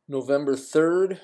November 3rd,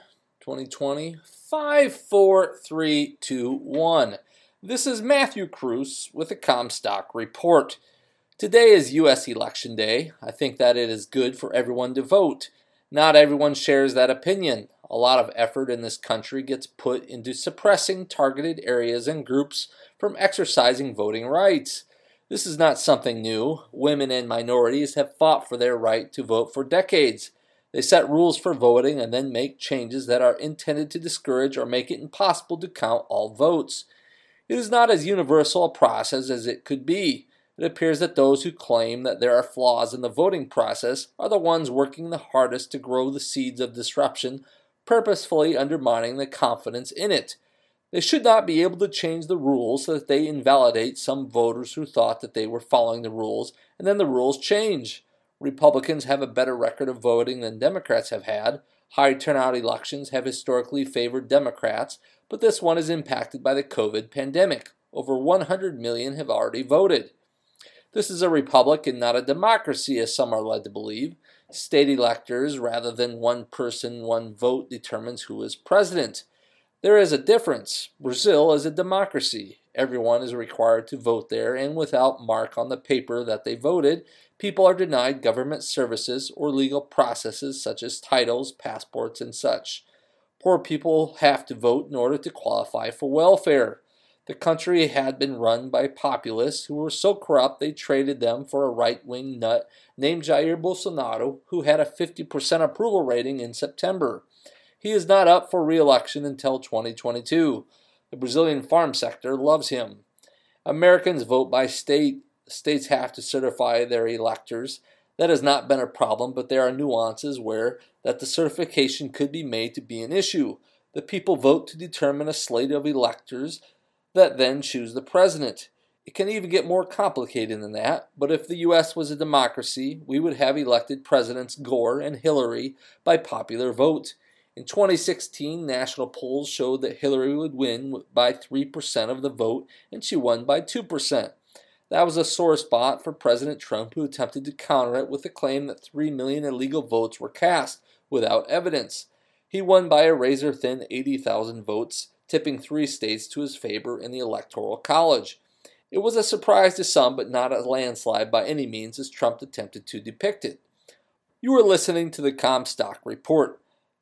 2020, 5, 4, 3, 2, 1. This is Matthew Cruz with the Comstock Report. Today is U.S. Election Day. I think that it is good for everyone to vote. Not everyone shares that opinion. A lot of effort in this country gets put into suppressing targeted areas and groups from exercising voting rights. This is not something new. Women and minorities have fought for their right to vote for decades. They set rules for voting and then make changes that are intended to discourage or make it impossible to count all votes. It is not as universal a process as it could be. It appears that those who claim that there are flaws in the voting process are the ones working the hardest to grow the seeds of disruption, purposefully undermining the confidence in it. They should not be able to change the rules so that they invalidate some voters who thought that they were following the rules, and then the rules change. Republicans have a better record of voting than Democrats have had. High turnout elections have historically favored Democrats, but this one is impacted by the COVID pandemic. Over 100 million have already voted. This is a republic and not a democracy, as some are led to believe. State electors, rather than one person, one vote, determines who is president. There is a difference. Brazil is a democracy. Everyone is required to vote there, and without mark on the paper that they voted, people are denied government services or legal processes such as titles, passports, and such. Poor people have to vote in order to qualify for welfare. The country had been run by populists who were so corrupt they traded them for a right-wing nut named Jair Bolsonaro, who had a 50% approval rating in September. He is not up for re-election until 2022. The Brazilian farm sector loves him. Americans vote by state. States have to certify their electors. That has not been a problem, but there are nuances where that the certification could be made to be an issue. The people vote to determine a slate of electors that then choose the president. It can even get more complicated than that, but if the U.S. was a democracy, we would have elected Presidents Gore and Hillary by popular vote. In 2016, national polls showed that Hillary would win by 3% of the vote, and she won by 2%. That was a sore spot for President Trump, who attempted to counter it with the claim that 3 million illegal votes were cast without evidence. He won by a razor-thin 80,000 votes, tipping 3 states to his favor in the Electoral College. It was a surprise to some, but not a landslide by any means, as Trump attempted to depict it. You are listening to the Comstock Report.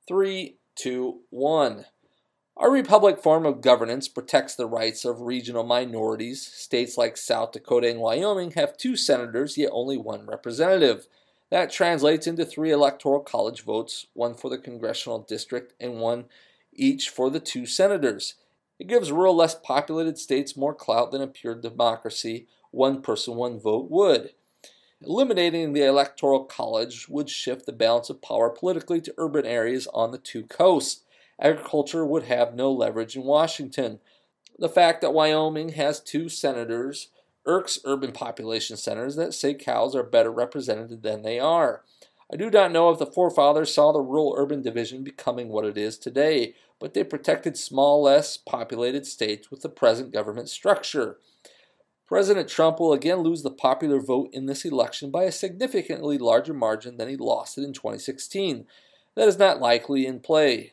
3, 2, 1. Our republic form of governance protects the rights of regional minorities. States like South Dakota and Wyoming have 2 senators, yet only 1 representative. That translates into 3 electoral college votes, 1 for the congressional district and 1 each for the 2 senators. It gives rural, less populated states more clout than a pure democracy, 1 person, 1 vote would. Eliminating the Electoral College would shift the balance of power politically to urban areas on the 2 coasts. Agriculture would have no leverage in Washington. The fact that Wyoming has 2 senators irks urban population centers that say cows are better represented than they are. I do not know if the forefathers saw the rural-urban division becoming what it is today, but they protected small, less populated states with the present government structure. President Trump will again lose the popular vote in this election by a significantly larger margin than he lost it in 2016. That is not likely in play.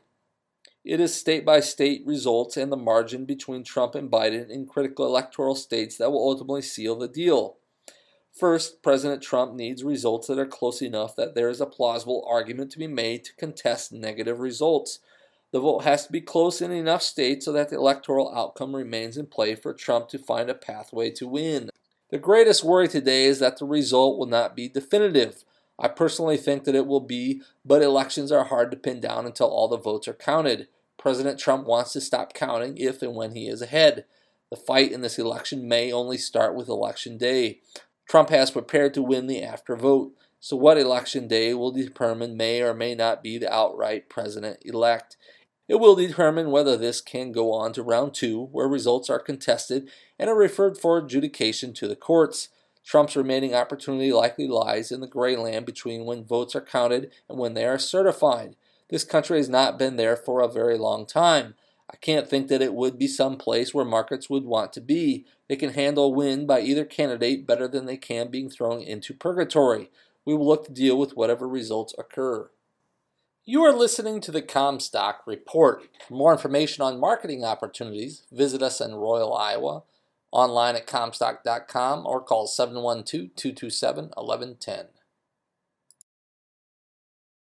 It is state-by-state results and the margin between Trump and Biden in critical electoral states that will ultimately seal the deal. First, President Trump needs results that are close enough that there is a plausible argument to be made to contest negative results. The vote has to be close in enough states so that the electoral outcome remains in play for Trump to find a pathway to win. The greatest worry today is that the result will not be definitive. I personally think that it will be, but elections are hard to pin down until all the votes are counted. President Trump wants to stop counting if and when he is ahead. The fight in this election may only start with Election Day. Trump has prepared to win the after vote, so what Election Day will determine may or may not be the outright president-elect. It will determine whether this can go on to round 2, where results are contested and are referred for adjudication to the courts. Trump's remaining opportunity likely lies in the gray land between when votes are counted and when they are certified. This country has not been there for a very long time. I can't think that it would be some place where markets would want to be. They can handle win by either candidate better than they can being thrown into purgatory. We will look to deal with whatever results occur. You are listening to the Comstock Report. For more information on marketing opportunities, visit us in Royal, Iowa, online at comstock.com, or call 712-227-1110.